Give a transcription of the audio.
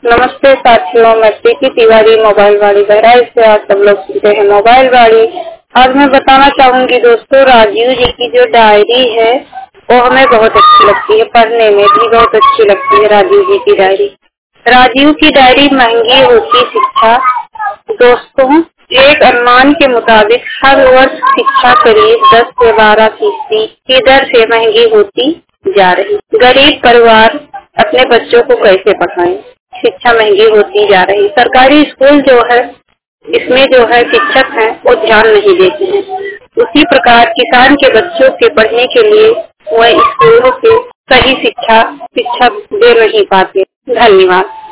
नमस्ते साथियों, मैं प्रीति तिवारी मोबाइल वाली बहराइच से। आज सब लोग सुनते हैं मोबाइल वाली। आज मैं बताना चाहूंगी दोस्तों, राजीव जी की जो डायरी है वो हमें बहुत अच्छी लगती है, पढ़ने में भी बहुत अच्छी लगती है। राजीव जी की डायरी, राजीव की डायरी महंगी होती शिक्षा। दोस्तों, एक अनुमान के मुताबिक हर वर्ष शिक्षा करीब 10 से 12% की दर से महंगी होती जा रही। गरीब परिवार अपने बच्चों को कैसे पढ़ाएं? शिक्षा महंगी होती जा रही। सरकारी स्कूल जो है, इसमें जो है शिक्षक हैं वो ध्यान नहीं देते हैं। उसी प्रकार किसान के बच्चों के पढ़ने के लिए वह स्कूलों से सही शिक्षा दे नहीं पाते। धन्यवाद।